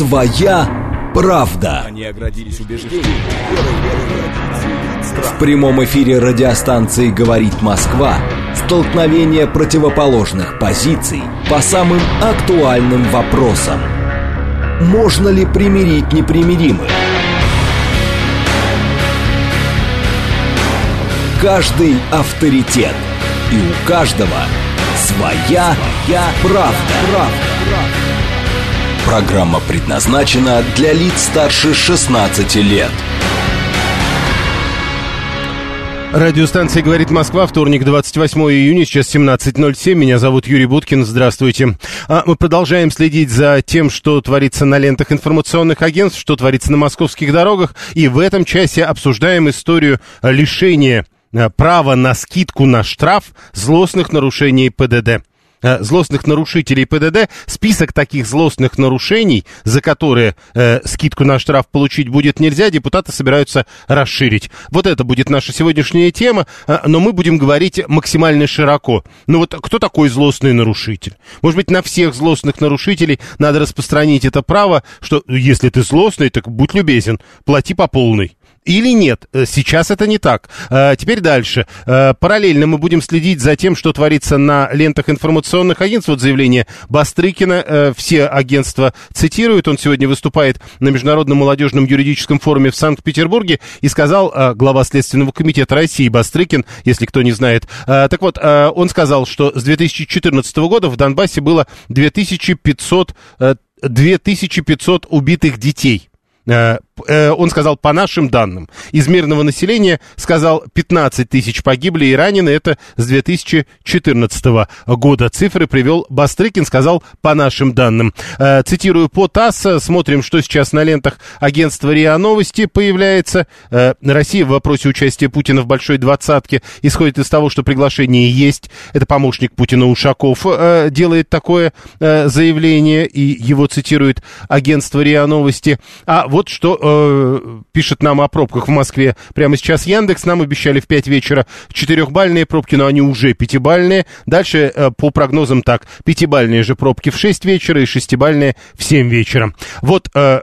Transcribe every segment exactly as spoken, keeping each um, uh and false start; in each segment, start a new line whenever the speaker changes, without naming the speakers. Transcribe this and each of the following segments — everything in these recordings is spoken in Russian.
Своя правда.
Они оградились убеждением.
В прямом эфире радиостанции «Говорит Москва» столкновение противоположных позиций по самым актуальным вопросам. Можно ли примирить непримиримых? Каждый авторитет, и у каждого своя, своя правда. правда. Программа предназначена для лиц старше шестнадцати лет.
Радиостанция «Говорит Москва», вторник, двадцать восьмое июня, сейчас семнадцать ноль семь. Меня зовут Юрий Буткин, здравствуйте. А мы продолжаем следить за тем, что творится на лентах информационных агентств, что творится на московских дорогах. И в этом часе обсуждаем историю лишения права на скидку на штраф злостных нарушений ПДД. Злостных нарушителей ПДД. Список таких злостных нарушений, за которые э, скидку на штраф получить будет нельзя, депутаты собираются расширить. Вот это будет наша сегодняшняя тема, э, но мы будем говорить максимально широко. Ну вот кто такой злостный нарушитель? Может быть, на всех злостных нарушителей надо распространить это право, что если ты злостный, так будь любезен, плати по полной. Или нет, сейчас это не так. Теперь дальше. Параллельно мы будем следить за тем, что творится на лентах информационных агентств. Вот заявление Бастрыкина. Все агентства цитируют. Он сегодня выступает на Международном молодежном юридическом форуме в Санкт-Петербурге и сказал, глава Следственного комитета России Бастрыкин, если кто не знает. Так вот, он сказал, что с две тысячи четырнадцатого года в Донбассе было две тысячи пятьсот убитых детей. Он сказал, по нашим данным. Из мирного населения, сказал, пятнадцать тысяч погибли и ранены. Это с две тысячи четырнадцатого года. Цифры привел Бастрыкин, сказал, по нашим данным. Цитирую по ТАСС. Смотрим, что сейчас на лентах агентства РИА Новости появляется. Россия в вопросе участия Путина в Большой двадцатке исходит из того, что приглашение есть. Это помощник Путина Ушаков делает такое заявление, и его цитирует агентство РИА Новости. А вот что э, пишет нам о пробках в Москве прямо сейчас Яндекс. Нам обещали в пять вечера четырехбальные пробки, но они уже пятибальные. Дальше э, по прогнозам так. Пятибальные же пробки в шесть вечера и шестибальные в семь вечера. Вот э,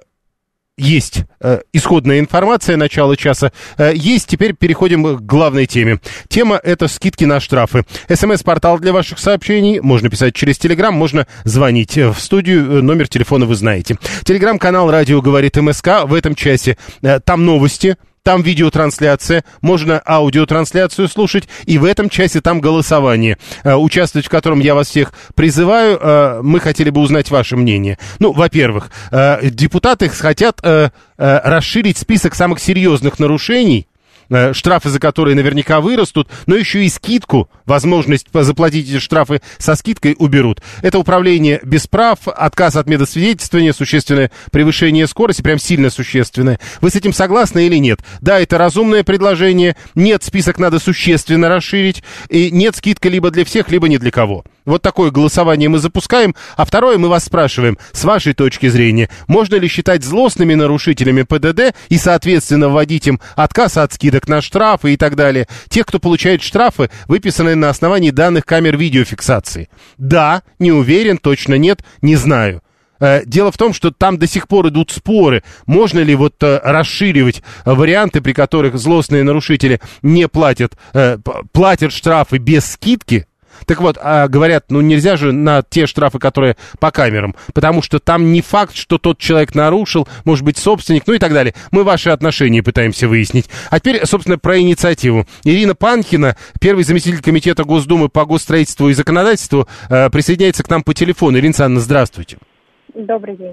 есть э, исходная информация начала часа. Э, есть. Теперь переходим к главной теме. Тема — это скидки на штрафы. СМС-портал для ваших сообщений. Можно писать через Телеграм, можно звонить в студию. Номер телефона вы знаете. Телеграм-канал «Радио говорит МСК». В этом часе э, там новости. Там видеотрансляция, можно аудиотрансляцию слушать, и в этом часе там голосование, э, участвовать в котором я вас всех призываю. Э, мы хотели бы узнать ваше мнение. Ну, во-первых, э, депутаты хотят э, э, расширить список самых серьезных нарушений, штрафы за которые наверняка вырастут, но еще и скидку, возможность заплатить эти штрафы со скидкой уберут. Это управление без прав, отказ от медосвидетельствования, существенное превышение скорости, прям сильно существенное. Вы с этим согласны или нет? Да, это разумное предложение, нет, список надо существенно расширить, и нет, скидка либо для всех, либо не для кого. Вот такое голосование мы запускаем. А второе, мы вас спрашиваем, с вашей точки зрения, можно ли считать злостными нарушителями ПДД и, соответственно, вводить им отказ от скидок на штрафы и так далее, тех, кто получает штрафы, выписанные на основании данных камер видеофиксации? Да, не уверен, точно нет, не знаю. Дело в том, что там до сих пор идут споры, можно ли вот расширивать варианты, при которых злостные нарушители не платят, платят штрафы без скидки. Так вот, а говорят, ну нельзя же на те штрафы, которые по камерам, потому что там не факт, что тот человек нарушил, может быть, собственник, ну и так далее. Мы ваши отношения пытаемся выяснить. А теперь, собственно, про инициативу. Ирина Панкина, первый заместитель комитета Госдумы по госстроительству и законодательству, присоединяется к нам по телефону. Ирина Александровна, здравствуйте.
Добрый день.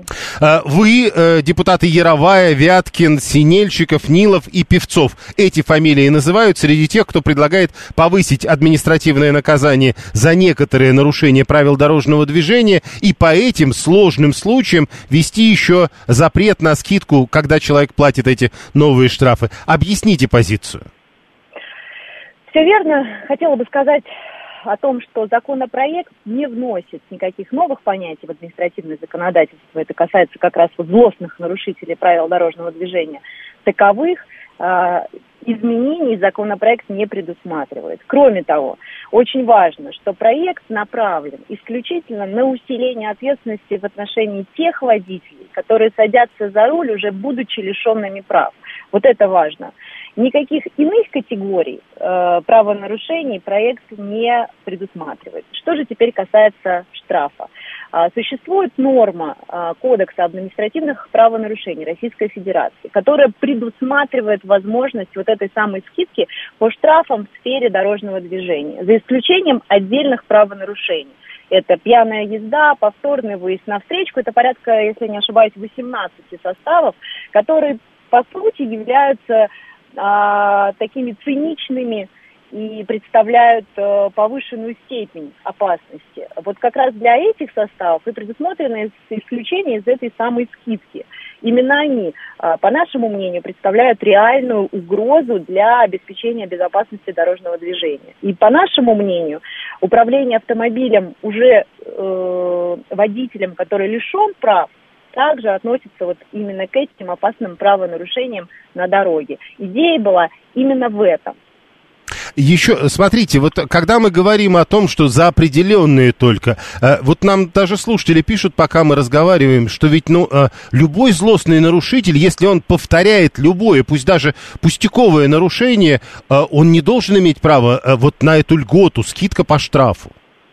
Вы, депутаты Яровая, Вяткин, Синельщиков, Нилов и Певцов. Эти фамилии называют среди тех, кто предлагает повысить административное наказание за некоторые нарушения правил дорожного движения и по этим сложным случаям ввести еще запрет на скидку, когда человек платит эти новые штрафы. Объясните позицию.
Все верно. Хотела бы сказать о том, что законопроект не вносит никаких новых понятий в административное законодательство. Это касается как раз вот злостных нарушителей правил дорожного движения. Таковых э, изменений законопроект не предусматривает. Кроме того, очень важно, что проект направлен исключительно на усиление ответственности в отношении тех водителей, которые садятся за руль, уже будучи лишенными прав. Вот это важно. Никаких иных категорий э, правонарушений проект не предусматривает. Что же теперь касается штрафа? А, существует норма а, Кодекса административных правонарушений Российской Федерации, которая предусматривает возможность вот этой самой скидки по штрафам в сфере дорожного движения, за исключением отдельных правонарушений. Это пьяная езда, повторный выезд на встречку, это порядка, если не ошибаюсь, восемнадцать составов, которые по сути являются а, такими циничными и представляют а, повышенную степень опасности. Вот как раз для этих составов и предусмотрены исключения из этой самой скидки. Именно они, а, по нашему мнению, представляют реальную угрозу для обеспечения безопасности дорожного движения. И по нашему мнению, управление автомобилем уже э, водителем, который лишен прав, также относится вот именно к этим опасным правонарушениям на дороге. Идея была именно в этом.
Еще, смотрите, вот когда мы говорим о том, что за определенные только, э, вот нам даже слушатели пишут, пока мы разговариваем, что ведь, ну, э, любой злостный нарушитель, если он повторяет любое, пусть даже пустяковое нарушение, э, он не должен иметь права э, вот на эту льготу, скидка по штрафу.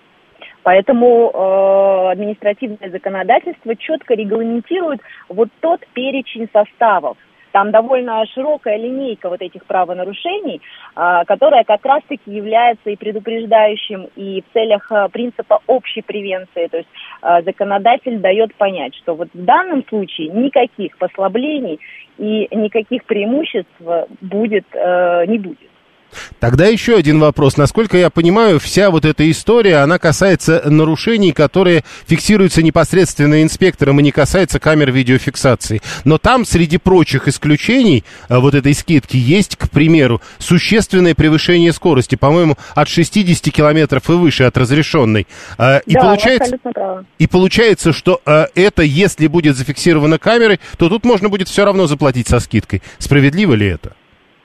Поэтому э, административное законодательство четко регламентирует вот тот перечень составов. Там довольно широкая линейка вот этих правонарушений, э, которая как раз-таки является и предупреждающим, и в целях э, принципа общей превенции. То есть э, законодатель дает понять, что вот в данном случае никаких послаблений и никаких преимуществ будет, э, не будет.
Тогда еще один вопрос. Насколько я понимаю, вся вот эта история, она касается нарушений, которые фиксируются непосредственно инспектором и не касается камер видеофиксации. Но там, среди прочих исключений вот этой скидки, есть, к примеру, существенное превышение скорости, по-моему, от шестидесяти километров и выше от разрешенной. И,
да,
получается, и получается, что это, если будет зафиксировано камерой, то тут можно будет все равно заплатить со скидкой. Справедливо ли это?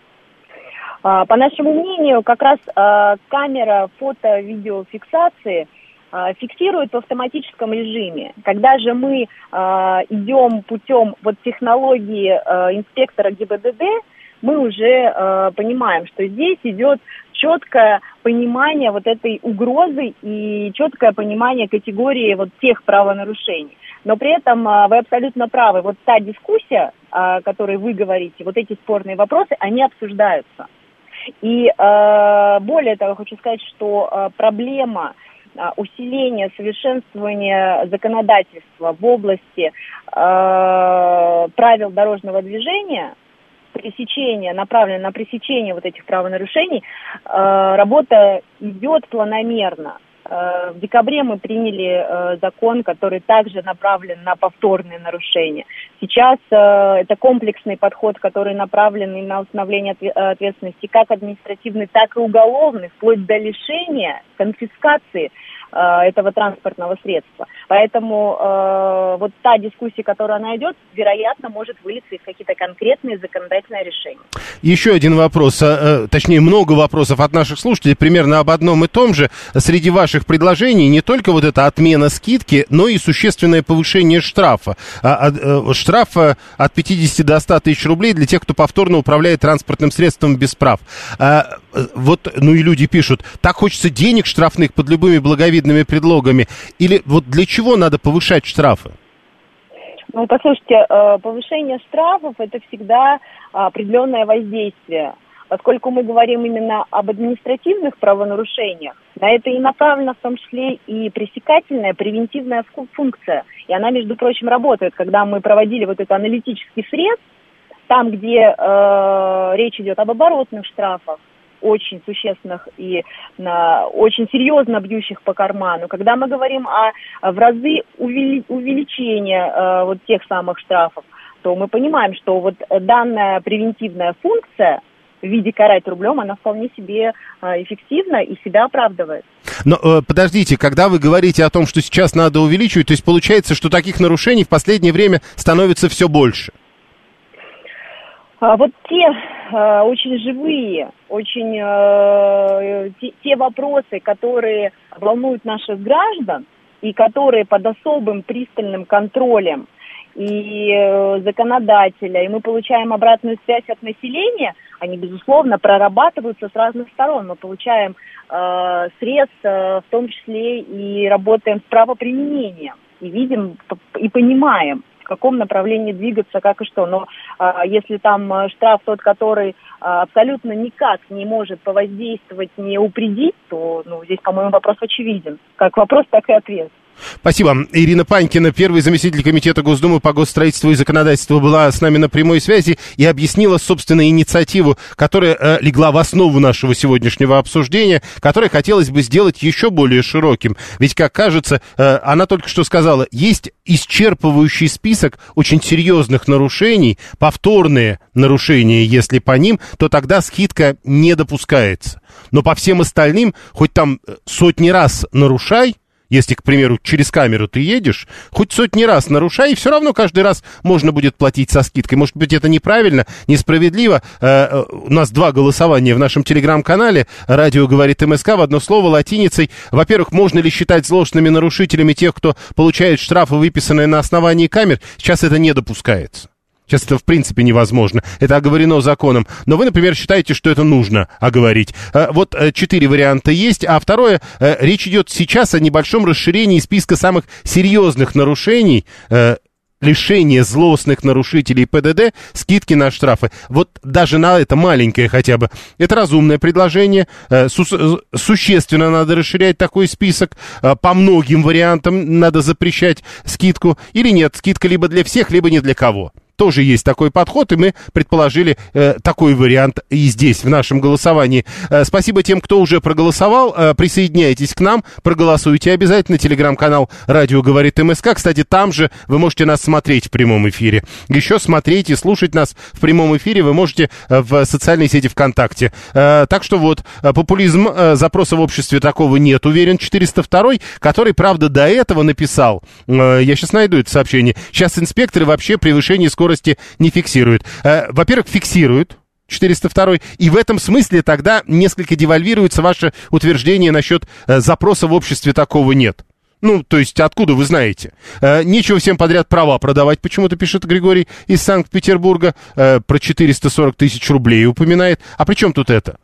По нашему мнению, как раз э, камера фото-видеофиксации э, фиксирует в автоматическом режиме. Когда же мы э, идем путем вот технологии э, инспектора ГИБДД, мы уже э, понимаем, что здесь идет четкое понимание вот этой угрозы и четкое понимание категории вот тех правонарушений. Но при этом э, вы абсолютно правы. Вот та дискуссия, о которой вы говорите, вот эти спорные вопросы, они обсуждаются. И э, более того, хочу сказать, что э, проблема э, усиления, совершенствования законодательства в области э, правил дорожного движения, пресечения, направлена на пресечение вот этих правонарушений, э, работа идет планомерно. В декабре мы приняли э, закон, который также направлен на повторные нарушения. Сейчас э, это комплексный подход, который направлен и на установление ответственности как административной, так и уголовной, вплоть до лишения, конфискации э, этого транспортного средства. Поэтому э, вот та дискуссия, которая она идет, вероятно, может вылиться из какие-то конкретные законодательные решения.
Еще один вопрос, э, точнее много вопросов от наших слушателей, примерно об одном и том же. Среди ваших предложений не только вот эта отмена скидки, но и существенное повышение штрафа. А, а, штрафа от пятидесяти до ста тысяч рублей для тех, кто повторно управляет транспортным средством без прав. А, вот, ну и люди пишут, так хочется денег штрафных под любыми благовидными предлогами. Или вот для чего надо повышать штрафы?
Ну, послушайте, повышение штрафов – это всегда определенное воздействие. Поскольку мы говорим именно об административных правонарушениях, на это и направлена в том числе и пресекательная, превентивная функция. И она, между прочим, работает. Когда мы проводили вот этот аналитический срез, там, где э, речь идет об оборотных штрафах, очень существенных и на, очень серьезно бьющих по карману. Когда мы говорим о, о в разы увели, увеличения э, вот тех самых штрафов, то мы понимаем, что вот данная превентивная функция в виде карать рублем, она вполне себе э, эффективна и себя оправдывает.
Но э, подождите, когда вы говорите о том, что сейчас надо увеличивать, то есть получается, что таких нарушений в последнее время становится все больше?
А вот те э, очень живые, очень э, те, те вопросы, которые волнуют наших граждан и которые под особым пристальным контролем и э, законодателя, и мы получаем обратную связь от населения, они, безусловно, прорабатываются с разных сторон. Мы получаем э, срез, э, в том числе и работаем с правоприменением, и видим, и понимаем, в каком направлении двигаться, как и что. Но а, если там штраф тот, который а, абсолютно никак не может повоздействовать, не упредить, то ну, здесь, по-моему, вопрос очевиден. Как вопрос, так и ответ.
Спасибо. Ирина Панькина, первый заместитель комитета Госдумы по госстроительству и законодательству, была с нами на прямой связи и объяснила, собственно, инициативу, которая э, легла в основу нашего сегодняшнего обсуждения, которое хотелось бы сделать еще более широким. Ведь, как кажется, э, она только что сказала, есть исчерпывающий список очень серьезных нарушений, повторные нарушения, если по ним, то тогда скидка не допускается. Но по всем остальным, хоть там сотни раз нарушай, если, к примеру, через камеру ты едешь, хоть сотни раз нарушай, и все равно каждый раз можно будет платить со скидкой. Может быть, это неправильно, несправедливо. Э, у нас два голосования в нашем телеграм-канале. Радио говорит МСК в одно слово латиницей. Во-первых, можно ли считать злостными нарушителями тех, кто получает штрафы, выписанные на основании камер? Сейчас это не допускается. Сейчас это в принципе невозможно. Это оговорено законом. Но вы, например, считаете, что это нужно оговорить. Вот четыре варианта есть. А второе, речь идет сейчас о небольшом расширении списка самых серьезных нарушений, лишение злостных нарушителей ПДД, скидки на штрафы. Вот даже на это маленькое хотя бы. Это разумное предложение. Су- существенно надо расширять такой список. По многим вариантам надо запрещать скидку. Или нет, скидка либо для всех, либо не для кого. Тоже есть такой подход, и мы предположили э, такой вариант и здесь, в нашем голосовании. Э, спасибо тем, кто уже проголосовал. Э, присоединяйтесь к нам, проголосуйте обязательно. Телеграм-канал «Радио говорит МСК». Кстати, там же вы можете нас смотреть в прямом эфире. Еще смотреть и слушать нас в прямом эфире вы можете в социальной сети ВКонтакте. Э, так что вот, популизм, э, запроса в обществе такого нет, уверен. четыреста второй, который, правда, до этого написал, э, я сейчас найду это сообщение, сейчас инспекторы вообще превышение скорости не фиксируют. Э, во-первых, фиксируют четыреста второй, и в этом смысле тогда несколько девальвируется ваше утверждение насчет э, запроса в обществе такого нет. Ну, то есть, откуда вы знаете? Э, нечего всем подряд права продавать, почему-то пишет Григорий из Санкт-Петербурга, э, про четыреста сорок тысяч рублей упоминает. А при чем тут это?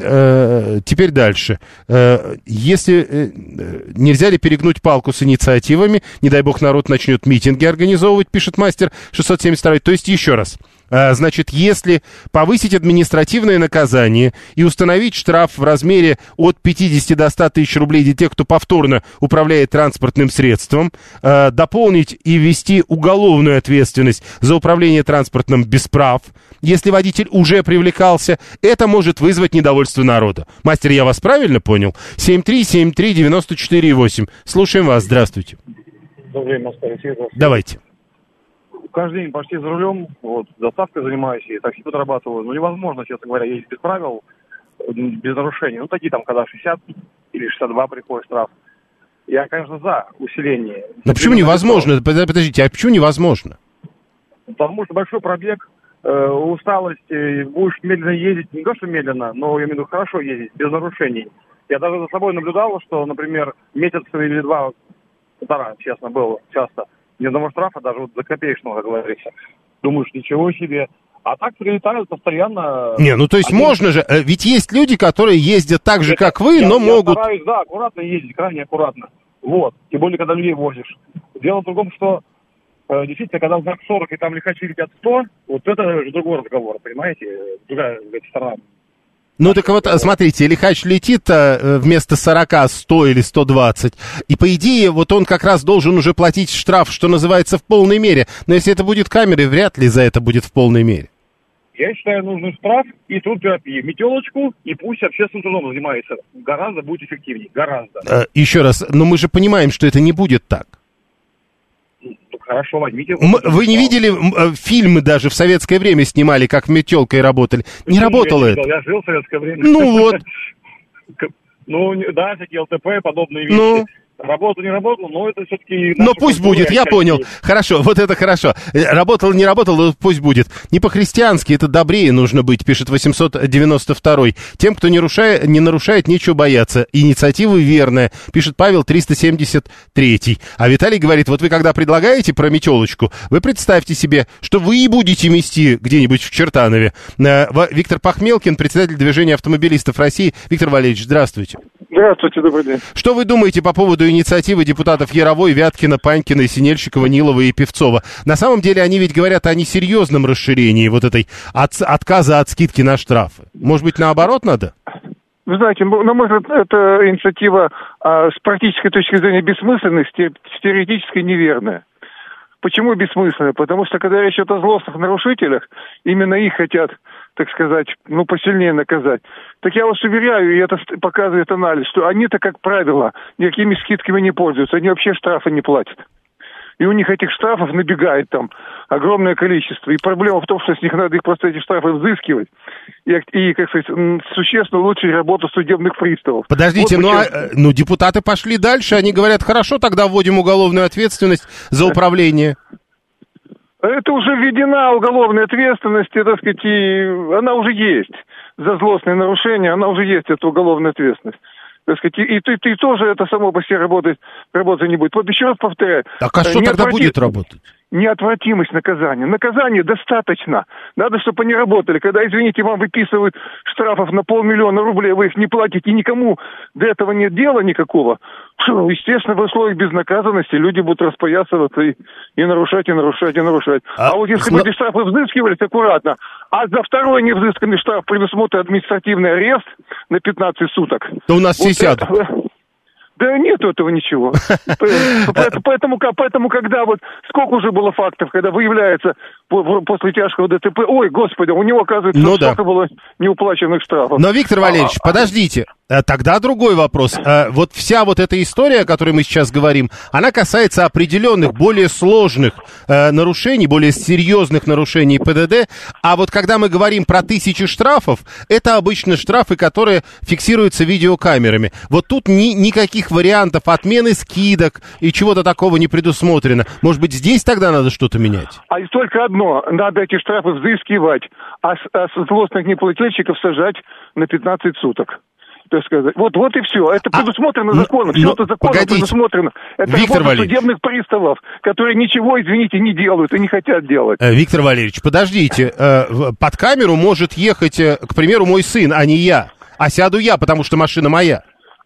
Э, теперь дальше. Э, если э, нельзя ли перегнуть палку с инициативами, не дай бог народ начнет митинги организовывать, пишет мастер шестьсот семьдесят два. То есть еще раз. Э, значит, если повысить административное наказание и установить штраф в размере от пятидесяти до ста тысяч рублей для тех, кто повторно управляет транспортным средством, э, дополнить и ввести уголовную ответственность за управление транспортным без прав, если водитель уже привлекался, это может вызвать недовольство народа. Мастер, я вас правильно понял? семь три семь три девяносто четыре восемь. Слушаем вас. Здравствуйте.
Добрый день, Москва.
Давайте.
Каждый день почти за рулем, вот, доставкой занимаюсь и такси подрабатываю. Ну, невозможно, честно говоря, ездить без правил, без нарушений. Ну, такие там, когда шестьдесят или шестьдесят два приходит штраф. Я, конечно, за усиление.
Но почему невозможно? Подождите, а почему невозможно?
Потому что большой пробег, э, усталость, э, будешь медленно ездить, не то что медленно, но я имею в виду хорошо ездить, без нарушений. Я даже за собой наблюдал, что, например, месяц или два, полтора, честно, было часто, ни одного штрафа, даже вот за копеечного, как говорится. Думаешь, ничего себе. А так прилетают постоянно.
Не, ну то есть Они... можно же, ведь есть люди, которые ездят так же,
Это,
как вы,
я,
но
я
могут...
стараюсь, да, аккуратно ездить, крайне аккуратно. Вот, тем более, когда людей возишь. Дело в другом, что э, действительно, когда знак сорок и там лихачи летят сто, вот это же другой разговор, понимаете, другая сторона.
Ну так вот, смотрите, лихач летит а, вместо сорока сто или сто двадцать, и по идее вот он как раз должен уже платить штраф, что называется, в полной мере. Но если это будет камерой, вряд ли за это будет в полной мере.
Я считаю, нужен штраф и трудотерапия. Метелочку, и пусть общественным трудом занимается. Гораздо будет эффективнее, гораздо.
А, еще раз, но мы же понимаем, что это не будет так.
Хорошо, возьмите.
М- вы не видели м- фильмы даже в советское время снимали, как метелкой работали? Не
Почему
работало
я
это.
Не я жил в советское время.
Ну вот.
Ну, да, всякие ЛТП, подобные вещи.
Ну.
Работал, не работал, но это все-таки...
Но пусть будет, я понял. Хорошо, вот это хорошо. Работал, не работал, но пусть будет. Не по-христиански, это добрее нужно быть, пишет восемьсот девяносто второй. Тем, кто не нарушает, не нарушает, нечего бояться. Инициатива верная, пишет Павел триста семьдесят третий. А Виталий говорит, вот вы когда предлагаете про метелочку, вы представьте себе, что вы и будете мести где-нибудь в Чертанове. Виктор Пахмелкин, председатель движения автомобилистов России. Виктор Валерьевич, здравствуйте.
Здравствуйте, добрый день.
Что вы думаете по поводу инициативы депутатов Яровой, Вяткина, Панькина, Синельщикова, Нилова и Певцова? На самом деле они ведь говорят о несерьезном расширении вот этой от, отказа от скидки на штрафы. Может быть, наоборот надо?
Вы знаете, на мой взгляд, эта инициатива а, с практической точки зрения бессмысленной, с теоретически неверная. Почему бессмысленная? Потому что, когда речь идет о злостных нарушителях, именно их хотят, так сказать, ну, посильнее наказать. Так я вас уверяю, и это показывает анализ, что они-то, как правило, никакими скидками не пользуются, они вообще штрафы не платят. И у них этих штрафов набегает там огромное количество. И проблема в том, что с них надо их просто эти штрафы взыскивать. И, и как сказать, существенно улучшить работу судебных приставов.
Подождите, вот ну, а, ну депутаты пошли дальше, они говорят, хорошо, тогда вводим уголовную ответственность за управление.
Это уже введена уголовная ответственность, и, так сказать, и она уже есть. За злостные нарушения она уже есть, эта уголовная ответственность. Так сказать, и, и, и, и тоже это само по себе работать, работать не будет. Вот еще раз повторяю.
Так а что тогда будет работать?
Неотвратимость наказания. Наказания достаточно. Надо, чтобы они работали. Когда, извините, вам выписывают штрафов на полмиллиона рублей, вы их не платите, никому до этого нет дела никакого. Что, естественно, в условиях безнаказанности люди будут распоясываться и, и нарушать, и нарушать, и нарушать. А, а вот если бы но... эти штрафы взыскивались аккуратно, а за второй невзысканный штраф предусмотрен административный арест на пятнадцать суток.
То у нас все сядут.
Да нет этого ничего. Поэтому, поэтому, когда вот сколько уже было фактов, когда выявляется после тяжкого ДТП, ой, господи, у него, оказывается, ну, сколько да. было неуплаченных штрафов.
Но, Виктор Валерьевич, а, подождите, тогда другой вопрос. Вот вся вот эта история, о которой мы сейчас говорим, она касается определенных, более сложных э, нарушений, более серьезных нарушений ПДД, а вот когда мы говорим про тысячи штрафов, это обычно штрафы, которые фиксируются видеокамерами. Вот тут ни, никаких вариантов отмены скидок и чего-то такого не предусмотрено. Может быть, здесь тогда надо что-то менять?
А и только одно, надо эти штрафы взыскивать, а, а злостных неплательщиков сажать на пятнадцать суток. Так сказать. Вот, вот и все. Это предусмотрено а, законом. Все это законом погодите. предусмотрено. Это
Виктор
работа судебных приставов, которые ничего, извините, не делают и не хотят делать.
Виктор Валерьевич, подождите. Под камеру может ехать, к примеру, мой сын, а не я. А сяду я, потому что машина моя.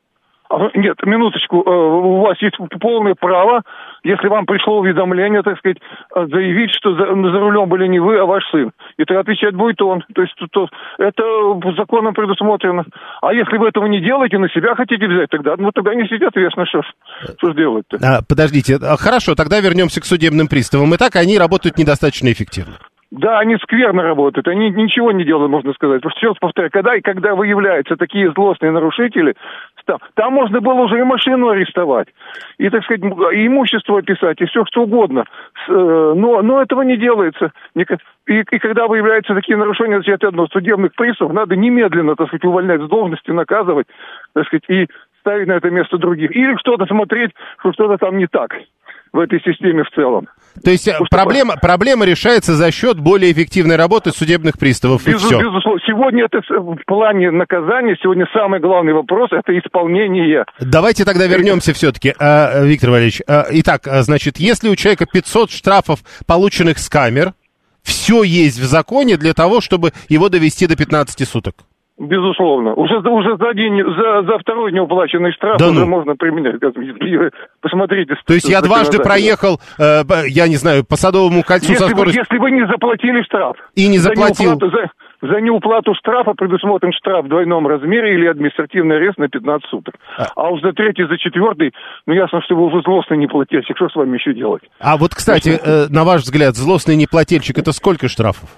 Нет, минуточку, у вас есть полное право, если вам пришло уведомление, так сказать, заявить, что за, за рулем были не вы, а ваш сын. И тогда отвечать будет он. То есть то, это законом предусмотрено. А если вы этого не делаете, на себя хотите взять, тогда, ну, тогда несите ответственность, что, что сделать-то.
А, подождите, хорошо, тогда вернемся к судебным приставам. Итак, они работают недостаточно эффективно.
Да, они скверно работают, они ничего не делают, можно сказать. Потому что, еще раз повторяю, когда и когда выявляются такие злостные нарушители, там, там можно было уже и машину арестовать, и, так сказать, и имущество описать, и все что угодно. Но, но этого не делается. И, и когда выявляются такие нарушения, значит, одно, судебных приставов надо немедленно, так сказать, увольнять с должности, наказывать, так сказать, и ставить на это место других. Или что-то смотреть, что что-то там не так в этой системе в целом.
То есть Потому проблема, что... проблема решается за счет более эффективной работы судебных приставов,
Без,
и все.
Безусловно. Сегодня это в плане наказания, сегодня самый главный вопрос – это исполнение.
Давайте тогда вернемся все-таки, Виктор Валерьевич. Итак, значит, если у человека пятьсот штрафов, полученных с камер, все есть в законе для того, чтобы его довести до пятнадцати суток?
Безусловно. Уже, уже за день, за, за второй неуплаченный штраф да уже ну. можно применять. Посмотрите.
То есть я дважды проехал, э, я не знаю, по Садовому кольцу
если
со скоростью...
Вы, если вы не заплатили штраф.
И не заплатил.
За неуплату, за, за неуплату штрафа предусмотрен штраф в двойном размере или административный арест на пятнадцать суток. А, а уж за третий, за четвертый, ну ясно, что вы уже злостный неплательщик. Что с вами еще делать?
А вот, кстати, э, на ваш взгляд, злостный неплательщик — это сколько штрафов?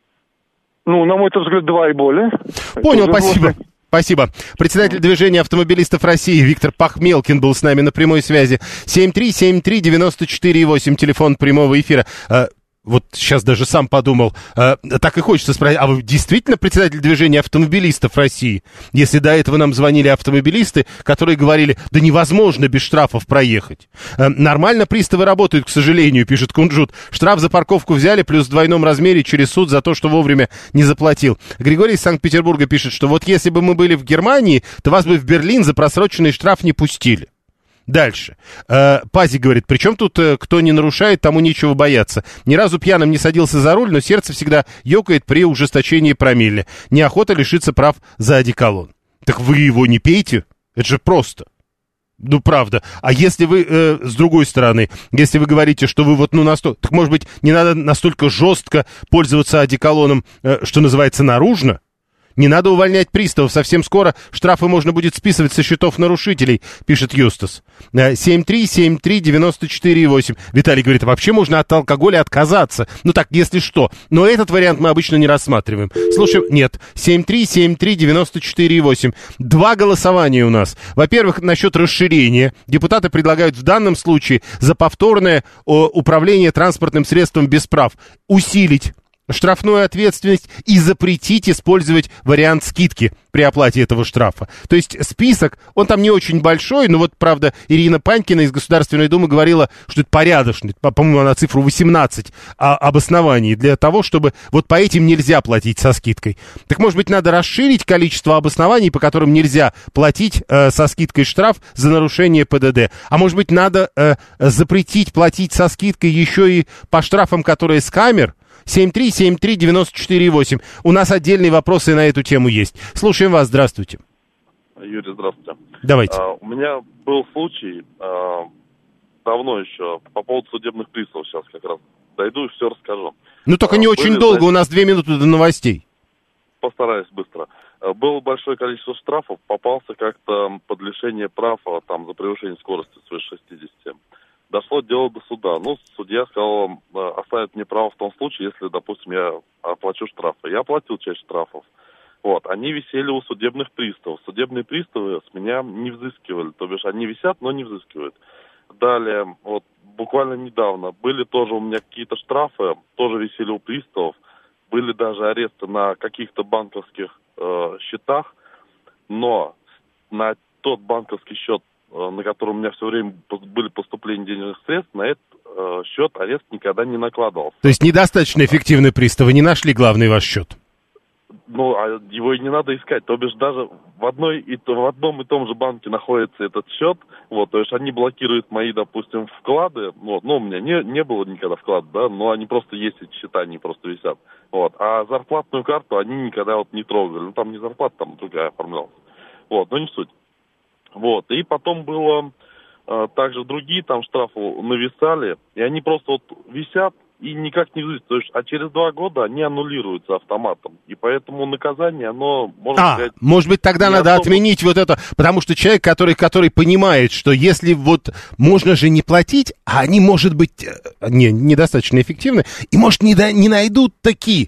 Ну, на мой взгляд, два и более.
Понял, спасибо. Злостный. Спасибо. Председатель движения автомобилистов России Виктор Пахмелкин был с нами на прямой связи. семь три семь три девяносто четыре восемь, телефон прямого эфира. вот сейчас даже сам подумал, э, так и хочется спросить, а вы действительно председатель движения автомобилистов России? Если до этого нам звонили автомобилисты, которые говорили, да невозможно без штрафов проехать. Э, нормально приставы работают, к сожалению, пишет Кунжут. Штраф за парковку взяли, плюс в двойном размере через суд за то, что вовремя не заплатил. Григорий из Санкт-Петербурга пишет, что вот если бы мы были в Германии, то вас бы в Берлин за просроченный штраф не пустили. Дальше. Э, Пази говорит, причем тут э, кто не нарушает, тому нечего бояться. Ни разу пьяным не садился за руль, но сердце всегда ёкает при ужесточении промилле. Неохота лишиться прав за одеколон. Так вы его не пейте? Это же просто. Ну, правда. А если вы, э, с другой стороны, если вы говорите, что вы вот, ну, настолько... Так, может быть, не надо настолько жестко пользоваться одеколоном, э, что называется, наружно? Не надо увольнять приставов, совсем скоро штрафы можно будет списывать со счетов нарушителей, пишет Юстас. семь три семь три девять четыре восемь. Виталий говорит, вообще можно от алкоголя отказаться. Ну так, если что. Но этот вариант мы обычно не рассматриваем. Слушай, нет. семь три семь три девять четыре восемь. Два голосования у нас. Во-первых, насчет расширения. Депутаты предлагают в данном случае за повторное о, управление транспортным средством без прав усилить штрафную ответственность и запретить использовать вариант скидки при оплате этого штрафа. То есть список, он там не очень большой, но вот, правда, Ирина Панькина из Государственной Думы говорила, что это порядочный, по-моему, на цифру восемнадцать а, обоснований для того, чтобы вот по этим нельзя платить со скидкой. Так, может быть, надо расширить количество обоснований, по которым нельзя платить э, со скидкой штраф за нарушение ПДД. А может быть, надо э, запретить платить со скидкой еще и по штрафам, которые с камер? семь три семь три девять четыре восемь. У нас отдельные вопросы на эту тему есть. Слушаем вас, здравствуйте.
Юрий, здравствуйте.
Давайте.
А, у меня был случай а, давно еще по поводу судебных приставов. Сейчас как раз дойду и все расскажу.
Ну, только а, не очень были, долго, значит, у нас две минуты до новостей.
Постараюсь быстро. А, было большое количество штрафов, попался как-то под лишение прав там, за превышение скорости свыше шестидесяти. Дошло дело до суда. Ну, судья сказал, оставит мне право в том случае, если, допустим, я оплачу штрафы. Я оплатил часть штрафов. Вот, они висели у судебных приставов. Судебные приставы с меня не взыскивали. То бишь, они висят, но не взыскивают. Далее, вот, буквально недавно были тоже у меня какие-то штрафы, тоже висели у приставов. Были даже аресты на каких-то банковских э, счетах. Но на тот банковский счет, на котором у меня все время были поступления денежных средств, на этот э, счет арест никогда не накладывался. То
есть недостаточно эффективные приставы, не нашли главный ваш счет?
Ну, а его и не надо искать. То бишь даже в, одной и, в одном и том же банке находится этот счет, вот, то есть они блокируют мои, допустим, вклады, вот, ну, у меня не, не было никогда вклада, да, но они просто есть, эти счета, они просто висят, вот, а зарплатную карту они никогда вот не трогали, ну, там не зарплата, там другая оформлялась, вот, но не суть. Вот, и потом было э, также другие там штрафы нависали, и они просто вот висят и никак не взыскиваются, то есть, а через два года они аннулируются автоматом, и поэтому наказание, оно, можно
а,
сказать...
может быть, тогда надо особо... отменить вот это, потому что человек, который, который понимает, что если вот можно же не платить, а они, может быть, не, недостаточно эффективны, и, может, не, до, не найдут такие...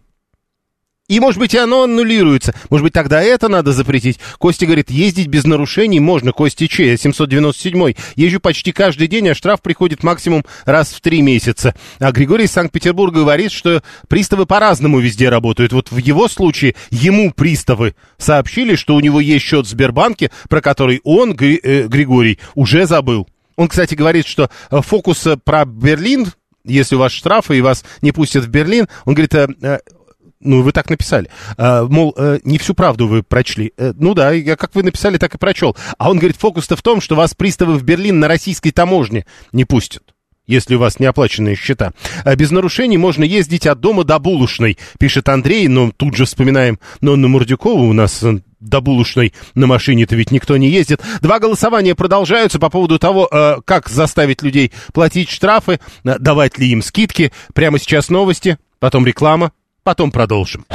И, может быть, оно аннулируется. Может быть, тогда это надо запретить. Костя говорит, ездить без нарушений можно. Костя Че, семьсот девяносто седьмой. Езжу почти каждый день, а штраф приходит максимум раз в три месяца. А Григорий из Санкт-Петербурга говорит, что приставы по-разному везде работают. Вот в его случае ему приставы сообщили, что у него есть счет в Сбербанке, про который он, Григорий, уже забыл. Он, кстати, говорит, что фокус про Берлин, если у вас штрафы и вас не пустят в Берлин, он говорит... Ну, вы так написали. А, мол, э, не всю правду вы прочли. Э, ну да, я как вы написали, так и прочел. А он говорит, фокус-то в том, что вас приставы в Берлин на российской таможне не пустят, если у вас не оплаченные счета. А без нарушений можно ездить от дома до булочной, пишет Андрей, но тут же вспоминаем Нонну Мурдюкову, у нас до булочной на машине-то ведь никто не ездит. Два голосования продолжаются по поводу того, э, как заставить людей платить штрафы, э, давать ли им скидки. Прямо сейчас новости, потом реклама. Потом продолжим.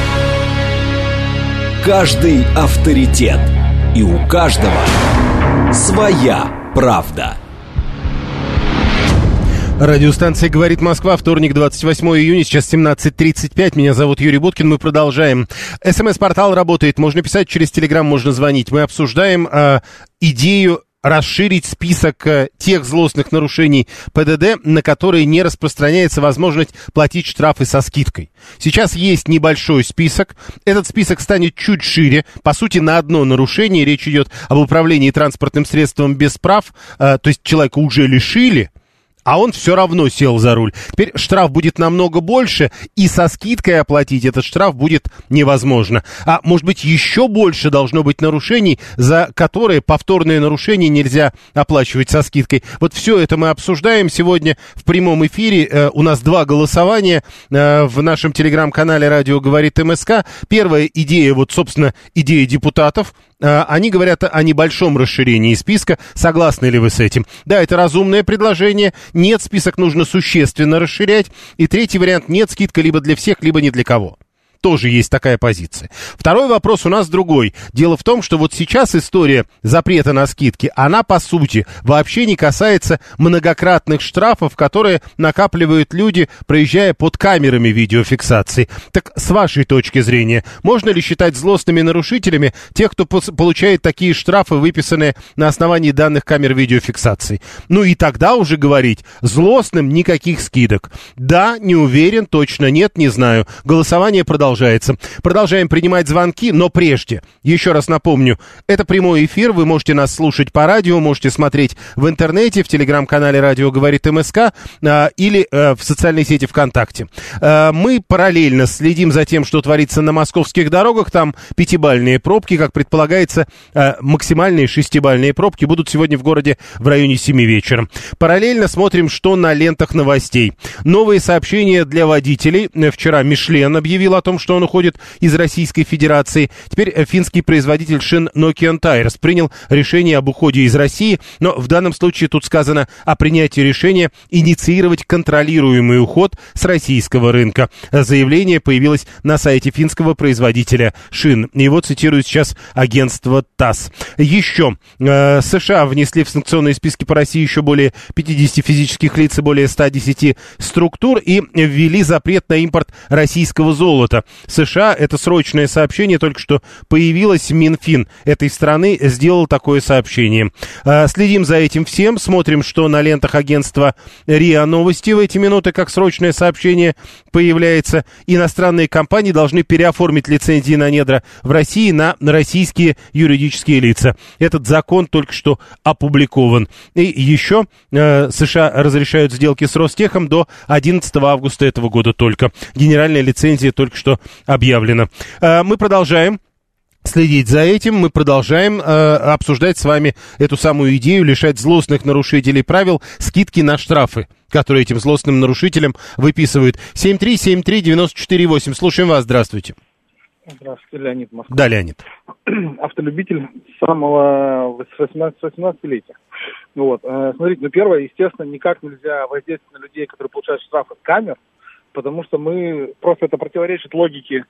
Каждый авторитет. И у каждого своя правда.
Радиостанция «Говорит Москва», вторник, двадцать восьмое июня, сейчас семнадцать тридцать пять. Меня зовут Юрий Буткин, мы продолжаем. СМС-портал работает, можно писать через Телеграм, можно звонить. Мы обсуждаем э, идею расширить список тех злостных нарушений ПДД, на которые не распространяется возможность платить штрафы со скидкой. Сейчас есть небольшой список. Этот список станет чуть шире. По сути, на одно нарушение, речь идет об управлении транспортным средством без прав, то есть человека уже лишили, а он все равно сел за руль. Теперь штраф будет намного больше, и со скидкой оплатить этот штраф будет невозможно. А может быть, еще больше должно быть нарушений, за которые повторные нарушения нельзя оплачивать со скидкой. Вот все это мы обсуждаем сегодня в прямом эфире. Э, у нас два голосования э, в нашем телеграм-канале «Радио говорит МСК». Первая идея, вот, собственно, идея депутатов. Они говорят о небольшом расширении списка. Согласны ли вы с этим? Да, это разумное предложение. Нет, список нужно существенно расширять. И третий вариант: нет, скидка либо для всех, либо ни для кого. Тоже есть такая позиция. Второй вопрос у нас другой. Дело в том, что вот сейчас история запрета на скидки, она, по сути, вообще не касается многократных штрафов, которые накапливают люди, проезжая под камерами видеофиксации. Так с вашей точки зрения, можно ли считать злостными нарушителями тех, кто получает такие штрафы, выписанные на основании данных камер видеофиксации? Ну и тогда уже говорить: злостным никаких скидок. Да, не уверен, точно нет, не знаю. Голосование продолжается. Продолжается. Продолжаем принимать звонки, но прежде, еще раз напомню, это прямой эфир, вы можете нас слушать по радио, можете смотреть в интернете, в телеграм-канале «Радио говорит МСК» а, или а, в социальной сети ВКонтакте. А, мы параллельно следим за тем, что творится на московских дорогах, там пятибалльные пробки, как предполагается, а, максимальные шестибалльные пробки будут сегодня в городе в районе семи вечера. Параллельно смотрим, что на лентах новостей. Новые сообщения для водителей. Вчера Мишлен объявил о том, что он уходит из Российской Федерации. Теперь финский производитель шин Nokian Tyres принял решение об уходе из России, но в данном случае тут сказано о принятии решения инициировать контролируемый уход с российского рынка. Заявление появилось на сайте финского производителя шин. Его цитирует сейчас агентство ТАСС. Еще э, США внесли в санкционные списки по России еще более пятидесяти физических лиц и более ста десяти структур и ввели запрет на импорт российского золота. США, это срочное сообщение, только что появилось. Минфин этой страны сделал такое сообщение. Следим за этим всем, смотрим, что на лентах агентства РИА Новости в эти минуты, как срочное сообщение появляется. Иностранные компании должны переоформить лицензии на недра в России на российские юридические лица. Этот закон только что опубликован. И еще э, США разрешают сделки с Ростехом до одиннадцатого августа этого года только. Генеральная лицензия только что объявлено. Мы продолжаем следить за этим, мы продолжаем э, обсуждать с вами эту самую идею лишать злостных нарушителей правил скидки на штрафы, которые этим злостным нарушителям выписывают. семь три семь три девять четыре восемь. Слушаем вас, здравствуйте.
Здравствуйте, Леонид, Москва.
Да, Леонид.
Автолюбитель с самого восемнадцатилетия. Ну вот, э, смотрите, ну первое, естественно, никак нельзя воздействовать на людей, которые получают штрафы с камер, потому что мы, просто это противоречит логике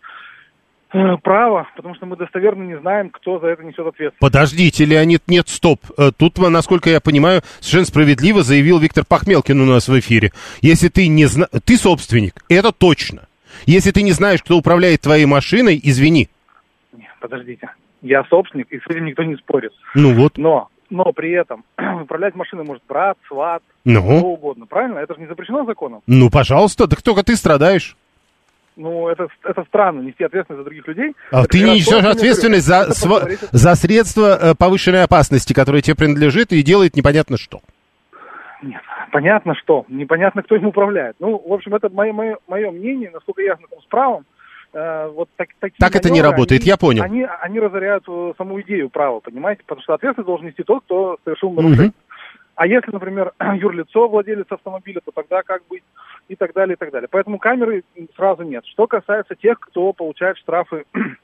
э, права, потому что мы достоверно не знаем, кто за это несет ответственность.
Подождите, Леонид, нет, стоп. Тут, насколько я понимаю, совершенно справедливо заявил Виктор Пахмелкин у нас в эфире. Если ты не знаешь, ты собственник, это точно. Если ты не знаешь, кто управляет твоей машиной, извини.
Нет, подождите, я собственник, и с этим никто не спорит.
Ну вот.
Но, но при этом управлять машиной может брат, сват,
ну.
Кто угодно, правильно? Это же не запрещено законом.
Ну, пожалуйста, так только ты страдаешь.
Ну, это, это странно, нести ответственность за других людей.
А ты не несешь ответственность за, св... за средства повышенной опасности, которые тебе принадлежит, и делает непонятно что.
Нет, понятно что. Непонятно, кто им управляет. Ну, в общем, это мое, мое, мое мнение, насколько я знаком с правом. Э, вот так, такие
так это
маневры,
не работает,
они,
я понял.
Они, они разоряют саму идею права, понимаете? Потому что ответственность должен нести тот, кто совершил нарушение. Угу. А если, например, юрлицо, владелец автомобиля, то тогда как быть? И так далее, и так далее. Поэтому камеры сразу нет. Что касается тех, кто получает штрафы,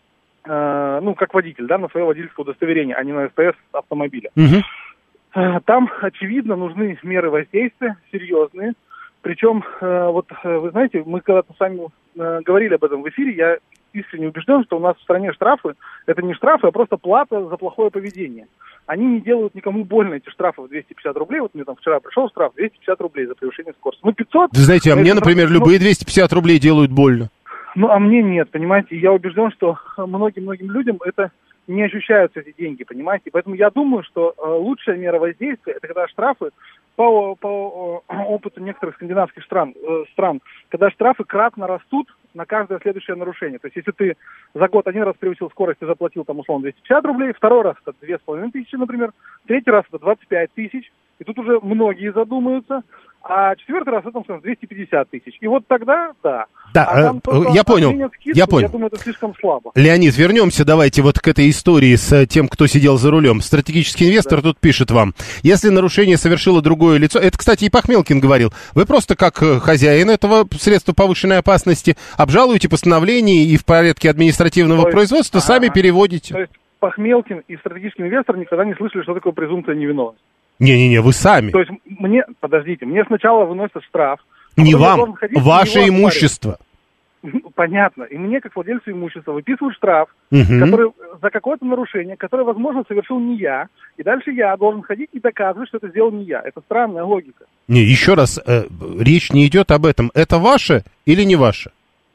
э, ну, как водитель, да, на свое водительское удостоверение, а не на СТС автомобиля.
Угу.
Э, там, очевидно, нужны меры воздействия серьезные. Причем, э, вот, э, вы знаете, мы когда-то с вами э, говорили об этом в эфире, я искренне убежден, что у нас в стране штрафы, это не штрафы, а просто плата за плохое поведение. Они не делают никому больно, эти штрафы в двести пятьдесят рублей. Вот мне там вчера пришел штраф двести пятьдесят рублей за превышение скорости. Ну, пятьсот...
Вы знаете, а мне, например, штраф, любые двести пятьдесят рублей делают больно.
Ну, а мне нет, понимаете. Я убежден, что многим-многим людям это не ощущаются эти деньги, понимаете? Поэтому я думаю, что э, лучшая мера воздействия – это когда штрафы по, по э, опыту некоторых скандинавских стран, э, стран, когда штрафы кратно растут на каждое следующее нарушение. То есть если ты за год один раз превысил скорость и заплатил там условно двести пятьдесят рублей, второй раз это две с половиной тысячи, например, третий раз это двадцать пять тысяч, и тут уже многие задумаются, а четвертый раз это, скажем, двести пятьдесят тысяч. И вот тогда, да.
Да,
а
э, то, я понял, скидку, я понял.
Я думаю, это слишком слабо.
Леонид, вернемся давайте вот к этой истории с тем, кто сидел за рулем. Стратегический инвестор да. тут пишет вам. Если нарушение совершило другое лицо, это, кстати, и Пахмелкин говорил, вы просто как хозяин этого средства повышенной опасности обжалуете постановление и в порядке административного есть, производства ага, сами переводите. То есть
Пахмелкин и стратегический инвестор никогда не слышали, что такое презумпция невиновности.
Не-не-не, вы сами.
То есть мне, подождите, мне сначала выносят штраф. А
не вам, ваше имущество.
Понятно. И мне, как владельцу имущества, выписывают штраф, угу. который за какое-то нарушение, которое, возможно, совершил не я. И дальше я должен ходить и доказывать, что это сделал не я. Это странная логика.
Не, еще раз, э, речь не идет об этом. Это ваше или не ваше?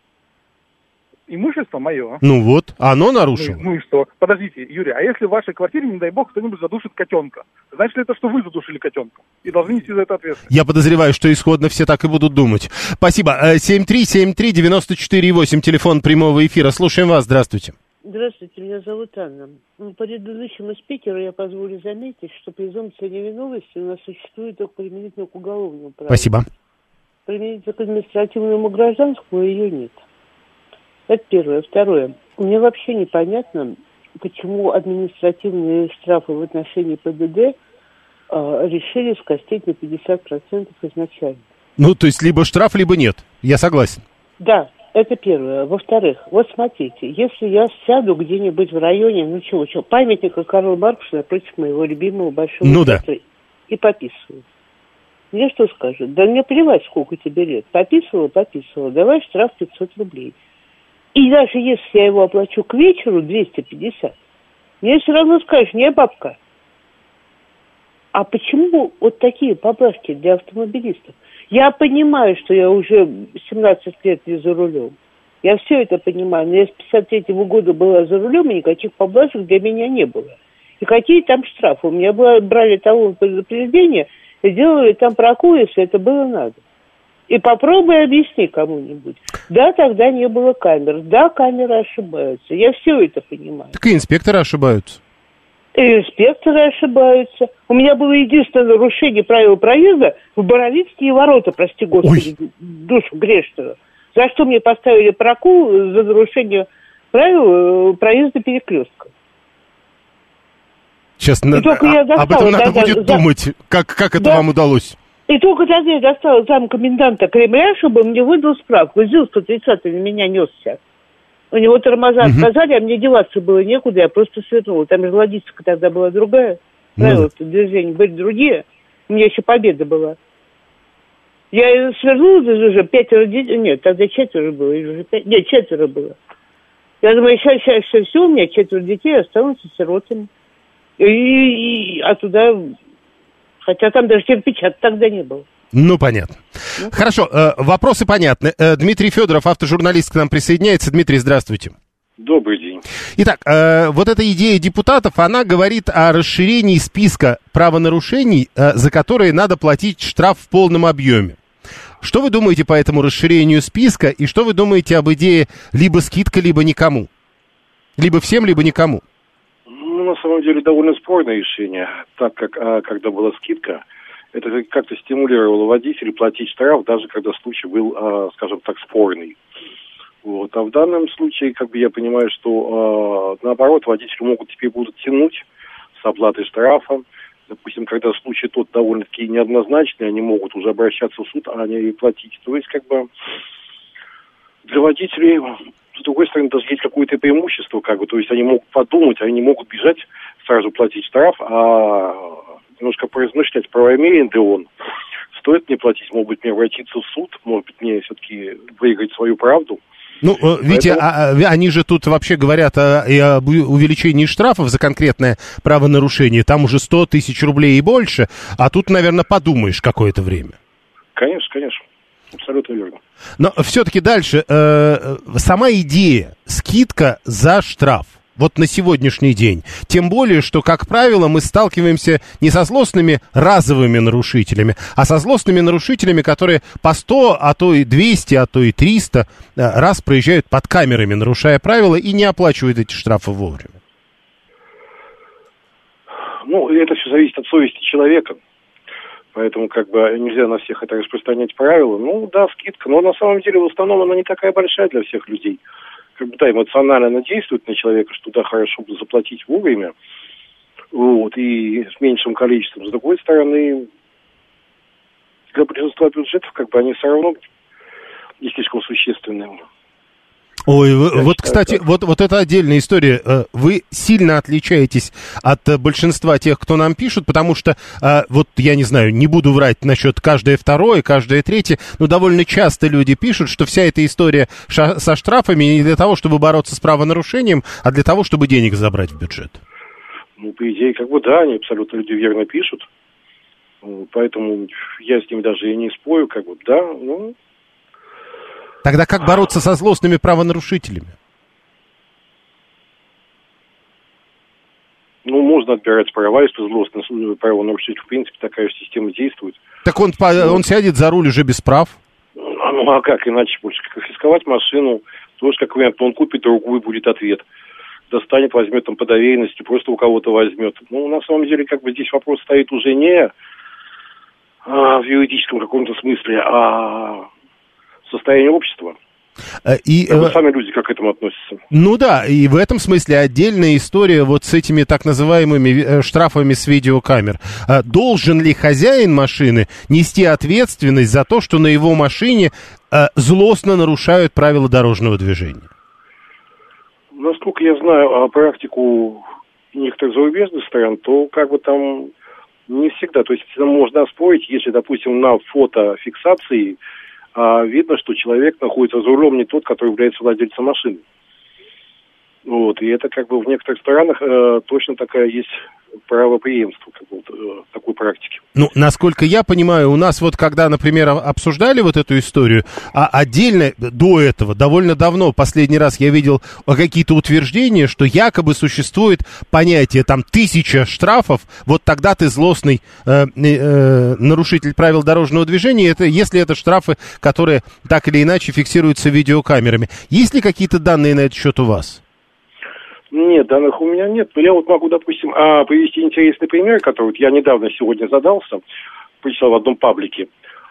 Имущество мое.
Ну вот, оно нарушило.
Ну, ну и что? Подождите, Юрий, а если в вашей квартире, не дай бог, кто-нибудь задушит котенка? Значит ли это, что вы задушили котенка? И должны нести за это ответственность?
Я подозреваю, что исходно все так и будут думать. Спасибо. семь три семь три девять четыре восемь, телефон прямого эфира. Слушаем вас, здравствуйте.
Здравствуйте, меня зовут Анна. По предыдущему спикеру я позволю заметить, что презумпция невиновности у нас существует только применительно к уголовному праву.
Спасибо.
Применительно к административному и гражданскому ее нет. Это первое. Второе. Мне вообще непонятно, почему административные штрафы в отношении ПДД э, решили скостить на пятьдесят процентов изначально.
Ну, то есть либо штраф, либо нет. Я согласен.
Да, это первое. Во-вторых, вот смотрите, если я сяду где-нибудь в районе, ну чего, чего, памятника Карла Маркса напротив моего любимого большого
ну, да.
и пописываю. Мне что скажут? Да мне плевать, сколько тебе лет. Пописывала, пописывала. Давай штраф пятьсот рублей. И даже если я его оплачу к вечеру, двести пятьдесят, мне все равно скажешь, не бабка. А почему вот такие поблажки для автомобилистов? Я понимаю, что я уже семнадцать лет не за рулем. Я все это понимаю. Но я с пятьдесят третьего года была за рулем, и никаких поблажек для меня не было. И какие там штрафы? У меня было, брали того предупреждения и делали там прокол, если это было надо. И попробуй объясни кому-нибудь. Да, тогда не было камер. Да, камеры ошибаются. Я все это понимаю.
Так и инспекторы ошибаются.
И инспекторы ошибаются. У меня было единственное нарушение правил проезда в Боровицкие ворота, прости господи, Ой. душу грешную. За что мне поставили прокол за нарушение правил проезда перекрестка.
Сейчас на... а, об этом надо тогда, будет за... думать, как, как это да. вам удалось.
И только тогда я достала замкоменданта Кремля, чтобы мне выдал справку. ЗИЛ сто тридцатый на меня несся. У него тормоза угу. отказали, а мне деваться было некуда, я просто свернула. Там же логистика тогда была другая. Правила ну, движения были другие. У меня еще победа была. Я свернула уже пятеро детей. Нет, тогда четверо было. Или уже пять... Нет, четверо было. Я думаю, сейчас, сейчас, сейчас все, у меня четверо детей останутся сиротами. И, и, а туда... Хотя там даже кирпича тогда не было.
Ну, понятно. Ну, Хорошо, э, вопросы понятны. Э, Дмитрий Федоров, автожурналист, к нам присоединяется. Дмитрий, здравствуйте.
Добрый день.
Итак, э, вот эта идея депутатов, она говорит о расширении списка правонарушений, э, за которые надо платить штраф в полном объеме. Что вы думаете по этому расширению списка, и что вы думаете об идее либо скидка, либо никому? Либо всем, либо никому?
Ну, на самом деле, довольно спорное решение, так как, а, когда была скидка, это как-то стимулировало водителей платить штраф, даже когда случай был, а, скажем так, спорный. Вот. А в данном случае, как бы я понимаю, что, а, наоборот, водители могут теперь будут тянуть с оплатой штрафа. Допустим, когда случай тот довольно-таки неоднозначный, они могут уже обращаться в суд, а не платить. То есть, как бы, для водителей... С другой стороны, даже есть какое-то преимущество, как бы, то есть они могут подумать, они могут бежать, сразу платить штраф, а немножко поразмышлять, правомерен ли он, стоит мне платить, может быть, мне обратиться в суд, может быть, мне все-таки выиграть свою правду.
Ну, Витя, Поэтому... а, они же тут вообще говорят о, и об увеличении штрафов за конкретное правонарушение, там уже сто тысяч рублей и больше, а тут, наверное, подумаешь какое-то время.
Конечно, конечно. Абсолютно верно.
Но все-таки дальше, э, сама идея, скидка за штраф. вот на сегодняшний день. Тем более, что, как правило, мы сталкиваемся не со злостными разовыми нарушителями, а со злостными нарушителями, которые по сто, а то и двести, а то и триста раз проезжают под камерами, нарушая правила, и не оплачивают эти штрафы вовремя.
Ну, это все зависит от совести человека. Поэтому как бы нельзя на всех это распространять правила. Ну, да, скидка. Но на самом деле в основном она не такая большая для всех людей. Как бы, да, эмоционально она действует на человека, что да, хорошо бы заплатить вовремя. Вот, и с меньшим количеством. С другой стороны, для большинства бюджетов, как бы, они все равно не слишком существенные.
Ой, вы, вот, кстати, вот, вот это отдельная история. Вы сильно отличаетесь от большинства тех, кто нам пишут, потому что, вот, я не знаю, не буду врать насчет каждое второе, каждое третье, но довольно часто люди пишут, что вся эта история ша- со штрафами не для того, чтобы бороться с правонарушением, а для того, чтобы денег забрать в бюджет.
Ну, по идее, как бы, да, они абсолютно люди верно пишут. Поэтому я с ними даже и не спорю, как бы, да, ну...
Тогда как бороться со злостными правонарушителями?
Ну, можно отбирать права, если злостный правонарушитель, в принципе, такая же система действует.
Так он, ну, он сядет за руль уже без прав?
Ну, а как иначе? Больше конфисковать машину, тоже как вариант, он купит другую, будет ответ. Достанет, возьмет там по доверенности, просто у кого-то возьмет. Ну, на самом деле, как бы здесь вопрос стоит уже не а, в юридическом каком-то смысле, а... состояние общества.
И,
как бы сами люди как к этому относятся.
Ну да, и в этом смысле отдельная история вот с этими так называемыми штрафами с видеокамер. Должен ли хозяин машины нести ответственность за то, что на его машине злостно нарушают правила дорожного движения?
Насколько я знаю практику некоторых зарубежных стран, то как бы там не всегда. То есть можно оспорить, если, допустим, на фотофиксации а видно, что человек находится за рулем не тот, который является владельцем машины. Вот, и это как бы в некоторых странах э, точно такая есть правопреемство, как бы, вот, э, такой практики.
Ну, насколько я понимаю, у нас вот когда, например, обсуждали вот эту историю, а отдельно до этого, довольно давно, последний раз я видел какие-то утверждения, что якобы существует понятие там тысяча штрафов, вот тогда ты злостный э, э, нарушитель правил дорожного движения, это, если это штрафы, которые так или иначе фиксируются видеокамерами. Есть ли какие-то данные на этот счет у вас?
Нет, данных у меня нет. Но я вот могу, допустим, привести интересный пример, который вот я недавно сегодня задался, прочитал в одном паблике.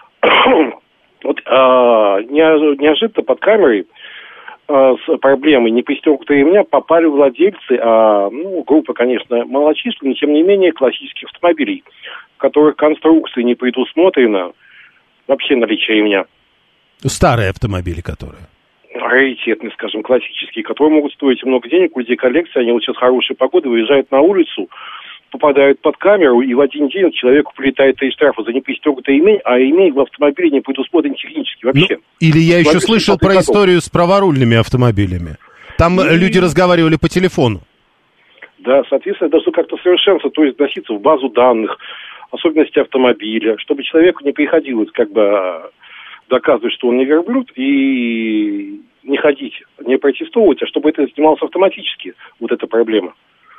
Вот а, неожиданно под камерой а, с проблемой непристегнутого ремня попали владельцы, а, ну, группа, конечно, малочисленная, тем не менее, классических автомобилей, в которых конструкции не предусмотрено вообще наличие ремня.
Старые автомобили, которые...
раритетные, скажем, классические, которые могут стоить много денег, у людей коллекции, они вот сейчас хорошая погода, выезжают на улицу, попадают под камеру, и в один день человеку прилетает три штрафа за непристегнутый ремень, а ремень в автомобиле не предусмотрен технически вообще.
Ну, или я еще слышал про готов. историю с праворульными автомобилями. Там и... люди разговаривали по телефону.
Да, соответственно, должно как-то совершенствоваться, то есть вноситься в базу данных, особенности автомобиля, чтобы человеку не приходилось как бы доказывать, что он не верблюд, и не ходить, не протестовывать, а чтобы это снималось автоматически, вот эта проблема.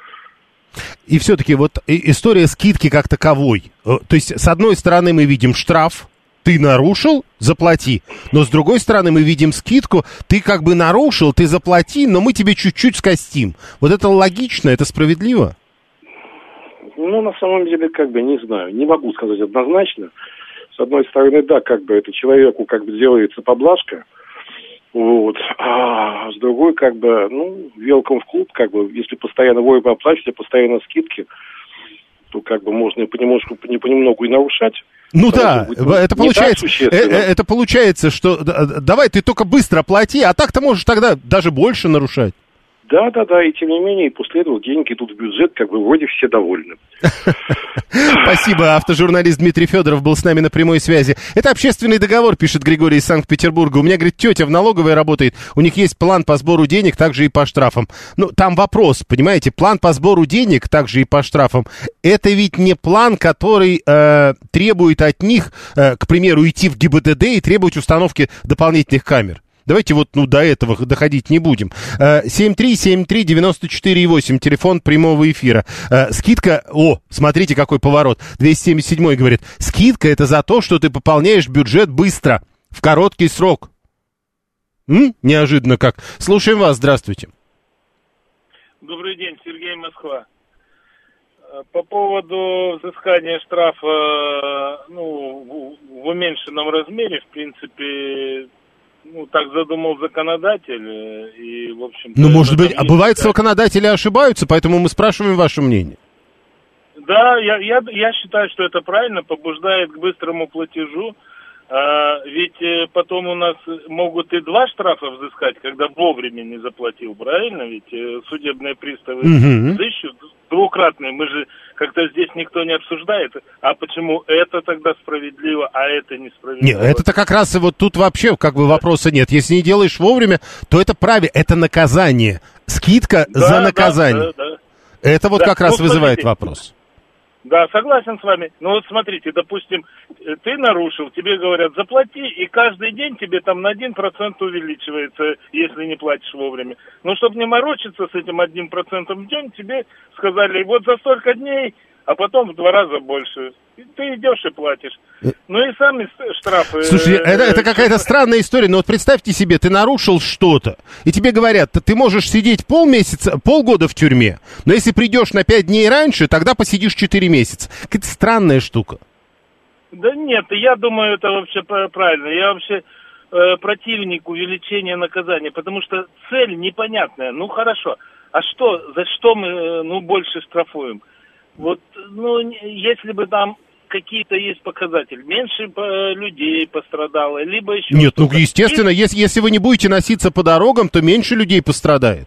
И все-таки вот история скидки как таковой. То есть, с одной стороны, мы видим штраф, ты нарушил, заплати. Но с другой стороны, мы видим скидку, ты как бы нарушил, ты заплати, но мы тебе чуть-чуть скостим. Вот это логично, это справедливо?
Ну, на самом деле, как бы, не знаю, не могу сказать однозначно. С одной стороны, да, как бы это человеку как бы делается поблажка, вот, а с другой, как бы, ну, welcome в клуб, как бы, если постоянно вовремя оплачивать, а постоянно скидки, то как бы можно и понемножку, не понемногу и нарушать.
Ну да, это получается, это получается, что давай ты только быстро плати, а так ты можешь тогда даже больше нарушать.
Да, да, да, и тем не менее, и после этого деньги идут в бюджет, как бы вроде все довольны.
Спасибо, автожурналист Дмитрий Федоров был с нами на прямой связи. Это общественный договор, пишет Григорий из Санкт-Петербурга. У меня, говорит, тетя в налоговой работает, у них есть план по сбору денег, также и по штрафам. Ну, там вопрос, понимаете, план по сбору денег, также и по штрафам, это ведь не план, который э, требует от них, э, к примеру, идти в ГИБДД и требовать установки дополнительных камер. Давайте вот ну, до этого доходить не будем. семь три семь три девяносто четыре восемь, телефон прямого эфира. Скидка, о, смотрите, какой поворот. двести семьдесят седьмой говорит, скидка это за то, что ты пополняешь бюджет быстро, в короткий срок. М? Неожиданно как. Слушаем вас, здравствуйте.
Добрый день, Сергей, Москва. По поводу взыскания штрафа, ну, в уменьшенном размере, в принципе, ну, так задумал законодатель, и, в общем...
Ну, может быть, а бывает, законодатели ошибаются, поэтому мы спрашиваем ваше мнение.
Да, я, я, я считаю, что это правильно, побуждает к быстрому платежу. А, ведь потом у нас могут и два штрафа взыскать, когда вовремя не заплатил, правильно? Ведь судебные приставы
угу.
взыщут двукратные. Мы же как-то здесь никто не обсуждает. А почему это тогда справедливо, а это несправедливо?
Нет, это-то как раз и вот тут вообще как бы вопроса нет. Если не делаешь вовремя, то это правильно, это наказание. Скидка
да,
за наказание.
Да, да, да.
Это вот
да.
как раз
ну,
вызывает
смотрите.
вопрос.
Да, согласен с вами. Но вот смотрите, допустим, ты нарушил, тебе говорят, заплати, и каждый день тебе там на один процент увеличивается, если не платишь вовремя. Но чтобы не морочиться с этим одним процентом в день, тебе сказали, вот за столько дней, а потом в два раза больше. И ты идешь и платишь. Ну и сами штрафы...
Слушай, это, это какая-то странная история, но вот представьте себе, ты нарушил что-то, и тебе говорят, ты можешь сидеть полмесяца, полгода в тюрьме, но если придешь на пять дней раньше, тогда посидишь четыре месяца. Какая-то странная штука.
Да нет, я думаю, это вообще правильно. Я вообще э, противник увеличения наказания, потому что цель непонятная. Ну хорошо, а что, за что мы э, ну, больше штрафуем? Вот, ну, если бы там какие-то есть показатели, меньше людей пострадало, либо еще
Нет,
что-то.
ну, естественно,
И...
если, если вы не будете носиться по дорогам, то меньше людей пострадает.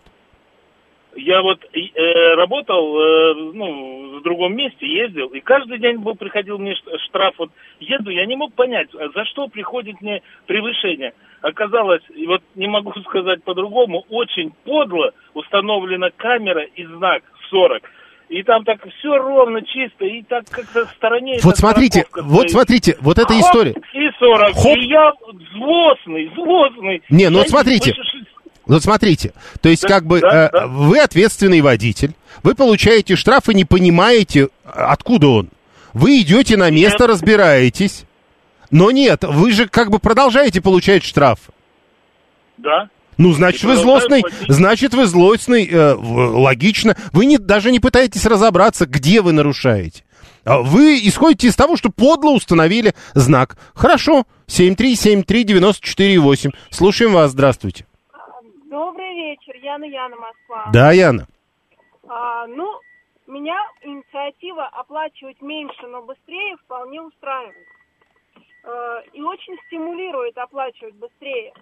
Я вот э, работал, э, ну, в другом месте, ездил, и каждый день был, приходил мне штраф. Вот еду, я не мог понять, за что приходит мне превышение. Оказалось, и вот не могу сказать по-другому, очень подло установлена камера и знак сорок. И там так все ровно, чисто, и так как-то в стороне...
Вот смотрите, вот смотрите, вот эта
Хоп,
история.
И сорок,
Хоп.
и я злостный, злостный.
Не, ну
я
вот смотрите,
не...
вот смотрите, то есть
да,
как бы
да,
э,
да.
вы ответственный водитель, вы получаете штраф и не понимаете, откуда он. Вы идете на место,
нет.
разбираетесь, но нет, вы же как бы продолжаете получать штраф.
Да.
Ну, значит,
И
вы злостный,
платить.
значит, вы злостный, э, логично. Вы не, даже не пытаетесь разобраться, где вы нарушаете. Вы исходите из того, что подло установили знак. Хорошо, семь три семь три девяносто четыре восемь. Слушаем вас, здравствуйте.
Добрый вечер, Яна, Яна, Москва.
Да, Яна.
А, ну, меня инициатива оплачивать меньше, но быстрее вполне устраивает. А, и очень стимулирует оплачивать быстрее.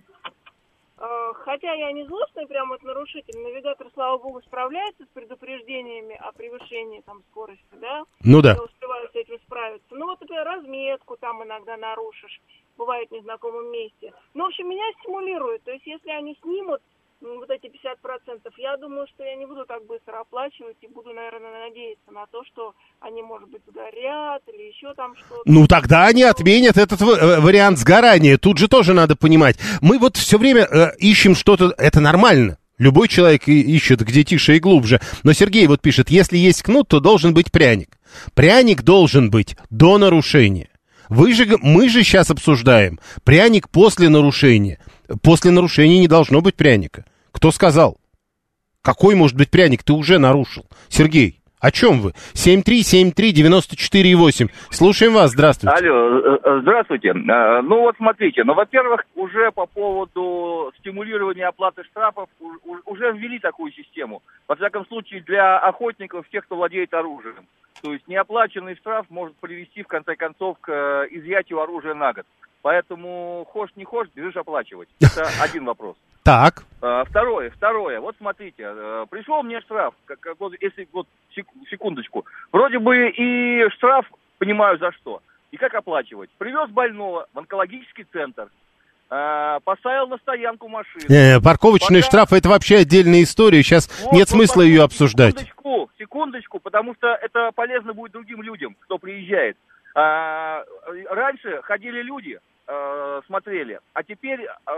Хотя я не злостный прям вот нарушитель, навигатор, слава богу, справляется с предупреждениями о превышении там скорости, да?
Ну да.
Я успеваю с этим справиться. Ну вот, например, разметку там иногда нарушишь, бывает в незнакомом месте. Ну, в общем, меня стимулирует. То есть, если они снимут ну, вот эти пятьдесят процентов, я думаю, что я не буду так быстро оплачивать и буду, наверное, надеяться на то, что они, может быть, сгорят или еще там что-то.
Ну, тогда они отменят этот вариант сгорания. Тут же тоже надо понимать. Мы вот все время э, ищем что-то, это нормально. Любой человек ищет где тише и глубже. Но Сергей вот пишет, если есть кнут, то должен быть пряник. Пряник должен быть до нарушения. Вы же, мы же сейчас обсуждаем пряник после нарушения. После нарушения не должно быть пряника. Кто сказал? Какой может быть пряник? Ты уже нарушил. Сергей, о чем вы? семь три семь три девяносто четыре восемь. Слушаем вас, здравствуйте.
Алло, здравствуйте. Ну вот смотрите, ну, во-первых, уже по поводу стимулирования оплаты штрафов уже ввели такую систему. Во всяком случае, для охотников, тех, кто владеет оружием. То есть неоплаченный штраф может привести, в конце концов, к изъятию оружия на год. Поэтому, хошь не хошь, бежишь оплачивать. Это один вопрос.
Так.
А, второе, второе. Вот смотрите, а, пришел мне штраф, как, как, вот, если вот секундочку. Вроде бы и штраф, понимаю за что. И как оплачивать? Привез больного в онкологический центр, а, поставил на стоянку машину.
Э, парковочные
Пока...
штрафы — это вообще отдельная история. Сейчас вот, нет вот, смысла ее обсуждать.
Секундочку, секундочку, потому что это полезно будет другим людям, кто приезжает. А, раньше ходили люди, э, смотрели, а теперь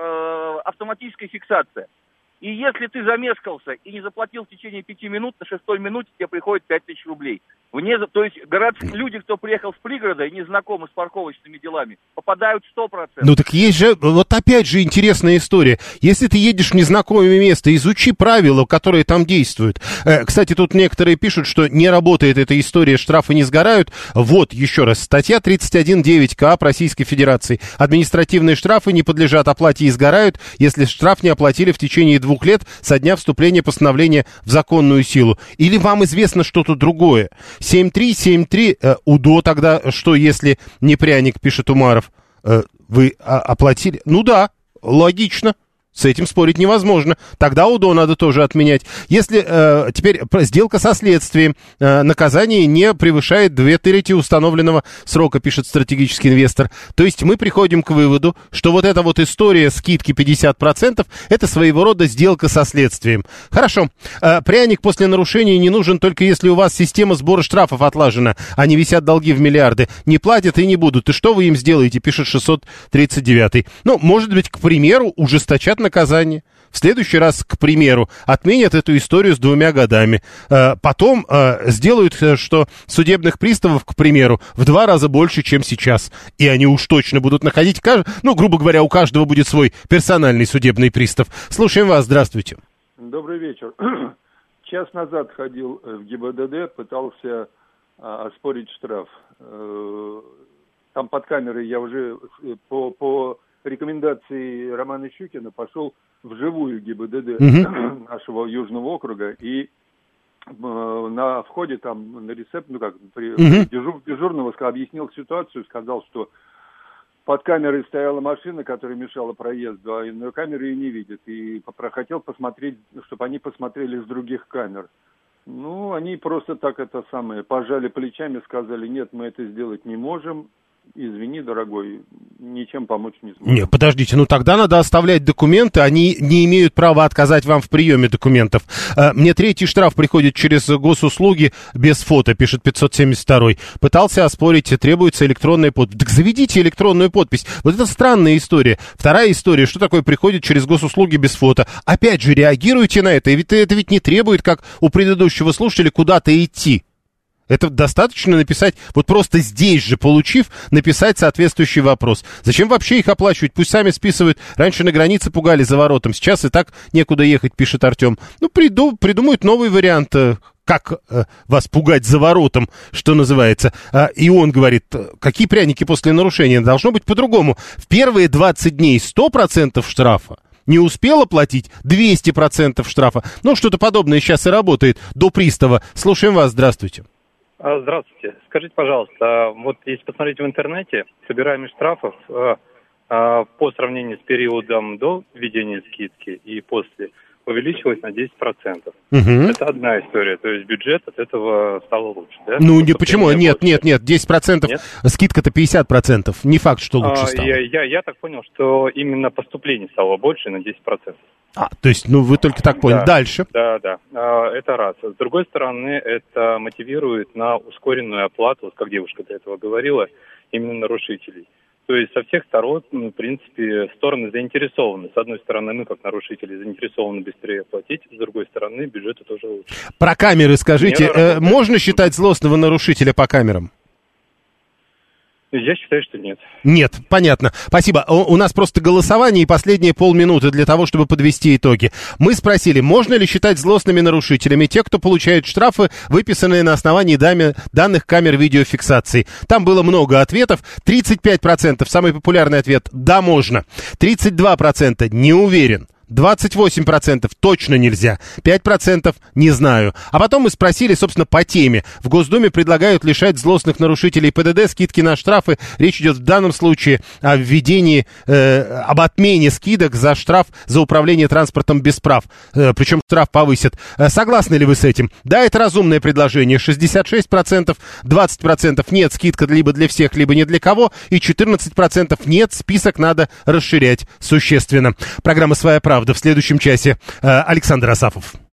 э, автоматическая фиксация. И если ты замешкался и не заплатил в течение пяти минут, на шестой минуте тебе приходит пять тысяч рублей. Вне, то есть городские люди, кто приехал с пригорода и не знакомы с парковочными делами, попадают сто процентов.
Ну так есть же, вот опять же интересная история. Если ты едешь в незнакомое место, изучи правила, которые там действуют. Э, кстати, тут некоторые пишут, что не работает эта история, штрафы не сгорают. Вот, еще раз, статья тридцать один девять КАП Российской Федерации. Административные штрафы не подлежат оплате и сгорают, если штраф не оплатили в течение двух лет со дня вступления постановления в законную силу. Или вам известно что-то другое? семь три семь три, э, УДО тогда, что если не пряник, пишет Умаров, э, вы а, оплатили? Ну да, логично. С этим спорить невозможно. Тогда УДО надо тоже отменять. Если э, теперь сделка со следствием, э, наказание не превышает две трети установленного срока, пишет стратегический инвестор. То есть мы приходим к выводу, что вот эта вот история скидки пятьдесят процентов это своего рода сделка со следствием. Хорошо. Э, пряник после нарушения не нужен только если у вас система сбора штрафов отлажена, а не висят долги в миллиарды. Не платят и не будут. И что вы им сделаете, пишет шестьсот тридцать девятый. Ну, может быть, к примеру, ужесточат наказание. В следующий раз, к примеру, отменят эту историю с двумя годами. Э, потом э, сделают, что судебных приставов, к примеру, в два раза больше, чем сейчас. И они уж точно будут находить, ну, грубо говоря, у каждого будет свой персональный судебный пристав. Слушаем вас, здравствуйте.
Добрый вечер. Час назад ходил в ГИБДД, пытался а, оспорить штраф. Э, там под камерой я уже по... по рекомендации Романа Щукина пошел в живую ГИБДД uh-huh. нашего Южного округа и э, на входе там на рецепт, ну как, при, uh-huh. дежур, дежурного объяснил ситуацию, сказал, что под камерой стояла машина, которая мешала проезду, а на камеры ее не видят. И хотел посмотреть, чтобы они посмотрели с других камер. Ну, они просто так это самое, пожали плечами, сказали, нет, мы это сделать не можем. Извини, дорогой, ничем помочь не сможем.
Не, подождите, ну тогда надо оставлять документы, они не имеют права отказать вам в приеме документов. Мне третий штраф приходит через госуслуги без фото, пишет пятьсот семьдесят второй. Пытался оспорить, требуется электронная подпись. Так заведите электронную подпись. Вот это странная история. Вторая история, что такое приходит через госуслуги без фото. Опять же, реагируйте на это, ведь это ведь не требует, как у предыдущего слушателя, куда-то идти. Это достаточно написать, вот просто здесь же, получив, написать соответствующий вопрос. Зачем вообще их оплачивать? Пусть сами списывают. Раньше на границе пугали за воротом, сейчас и так некуда ехать, пишет Артем. Ну, приду, придумают новый вариант, как э, вас пугать за воротом, что называется. А, и он говорит, какие пряники после нарушения? Должно быть по-другому. В первые двадцать дней сто процентов штрафа. Не успела платить двести процентов штрафа. Ну, что-то подобное сейчас и работает до пристава. Слушаем вас, здравствуйте.
Здравствуйте. Скажите, пожалуйста, вот если посмотреть в интернете, собираемость штрафов э, э, по сравнению с периодом до введения скидки и после увеличилась на десять процентов. Угу. Это одна история, то есть бюджет от этого стал лучше, да?
Ну, не, почему? Нет, больше. нет, нет, десять процентов, нет? Скидка-то пятьдесят процентов, не факт, что лучше
а,
стало.
Я, я, я так понял, что именно поступлений стало больше на десять процентов.
А, то есть, ну, вы только так поняли.
Да,
дальше?
Да, да, а, это раз. С другой стороны, это мотивирует на ускоренную оплату, вот как девушка до этого говорила, именно нарушителей. То есть со всех сторон, ну, в принципе, стороны заинтересованы. С одной стороны, мы, как нарушители, заинтересованы быстрее оплатить, с другой стороны, бюджету тоже лучше.
Про камеры скажите, э, можно считать злостного нарушителя по камерам?
Я считаю, что нет.
Нет, понятно. Спасибо. У, у нас просто голосование и последние полминуты для того, чтобы подвести итоги. Мы спросили, можно ли считать злостными нарушителями те, кто получает штрафы, выписанные на основании дами, данных камер видеофиксации. Там было много ответов. тридцать пять процентов самый популярный ответ «да, можно». тридцать два процента «не уверен». двадцать восемь процентов точно нельзя, пять процентов не знаю. А потом мы спросили, собственно, по теме. В Госдуме предлагают лишать злостных нарушителей ПДД скидки на штрафы. Речь идет в данном случае о введении, э, об отмене скидок за штраф за управление транспортом без прав. Э, причем штраф повысят. Э, согласны ли вы с этим? Да, это разумное предложение. шестьдесят шесть процентов, двадцать процентов нет, скидка либо для всех, либо не для кого. И четырнадцать процентов нет, список надо расширять существенно. Программа «Своя правда» в следующем часе. Александр Асафов.